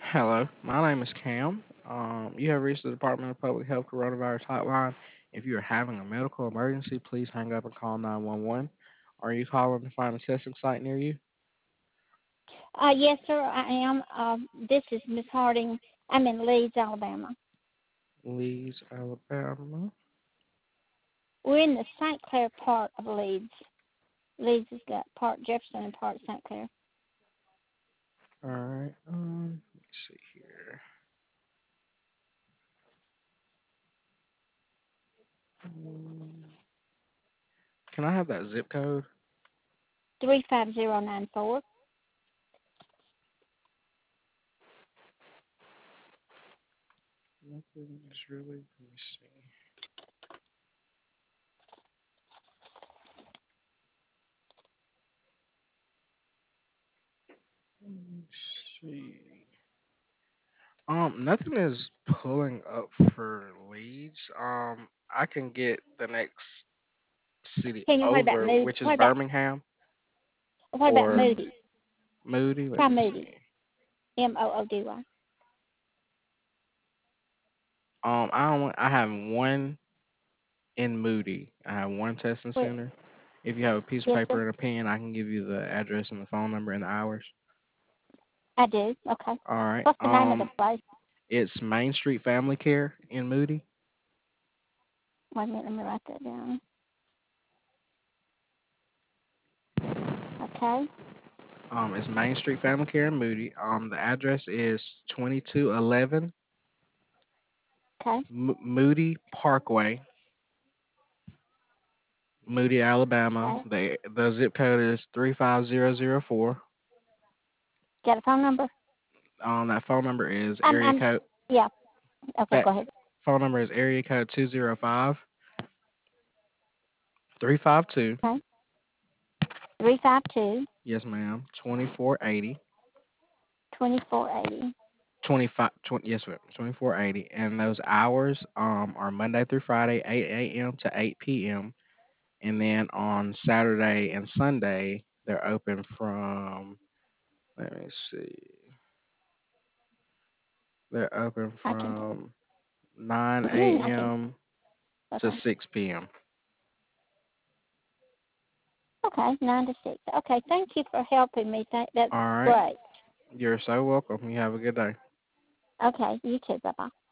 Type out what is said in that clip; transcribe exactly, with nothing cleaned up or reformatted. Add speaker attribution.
Speaker 1: Hello, my name is Cam. Um, you have reached the Department of Public Health Coronavirus Hotline. If you are having a medical emergency, please hang up and call nine one one. Are you calling to find a testing site near you?
Speaker 2: Uh, yes, sir, I am. Um, this is Miss Harding. I'm in Leeds, Alabama.
Speaker 1: Leeds, Alabama.
Speaker 2: We're in the Saint Clair part of Leeds. Leeds has got part Jefferson and part Saint Clair.
Speaker 1: All right. Um, let's see here. Um, Can I have that zip code?
Speaker 2: three five zero nine four.
Speaker 1: Nothing is really. Let me see. Let me see. Um, nothing is pulling up for Leeds. Um, I can get the next city
Speaker 2: Can you, what about
Speaker 1: over,
Speaker 2: Moody?
Speaker 1: which is
Speaker 2: What about,
Speaker 1: Birmingham
Speaker 2: what about
Speaker 1: or
Speaker 2: Moody?
Speaker 1: Moody. Let
Speaker 2: Try
Speaker 1: me
Speaker 2: Moody.
Speaker 1: see.
Speaker 2: M O O D Y.
Speaker 1: Um, I don't. I have one in Moody. I have one testing
Speaker 2: Where,
Speaker 1: center. If you have a piece of
Speaker 2: yes, sir,
Speaker 1: paper and a pen, I can give you the address and the phone number and the hours.
Speaker 2: I do. Okay.
Speaker 1: All right.
Speaker 2: What's the name of the
Speaker 1: Um,
Speaker 2: place?
Speaker 1: it's Main Street Family Care in Moody.
Speaker 2: Wait a minute, let me write that down. Okay.
Speaker 1: Um, it's Main Street Family Care in Moody. Um, the address is twenty-two eleven
Speaker 2: Okay.
Speaker 1: M- Moody Parkway, Moody, Alabama.
Speaker 2: Okay.
Speaker 1: The the zip code is three five zero zero four.
Speaker 2: Got a phone number?
Speaker 1: Um, that phone number is
Speaker 2: I'm,
Speaker 1: area
Speaker 2: I'm,
Speaker 1: code.
Speaker 2: yeah. Okay,
Speaker 1: That
Speaker 2: go ahead.
Speaker 1: phone number is area code two zero five three five two.
Speaker 2: Okay. three five two,
Speaker 1: Yes, ma'am. Twenty four eighty.
Speaker 2: two four eight zero.
Speaker 1: Twenty five. Twenty. Yes, ma'am. Twenty four eighty. And those hours um are Monday through Friday, eight a m to eight p m. And then on Saturday and Sunday, they're open from. Let me see. They're open
Speaker 2: I can do
Speaker 1: from nine
Speaker 2: it. I can.
Speaker 1: a.m. to
Speaker 2: Okay.
Speaker 1: six p.m.
Speaker 2: Okay, nine to six. Okay, thank you for helping me. Thank, that's
Speaker 1: All right.
Speaker 2: great.
Speaker 1: You're so welcome. You have a good day.
Speaker 2: Okay, you too. Bye bye.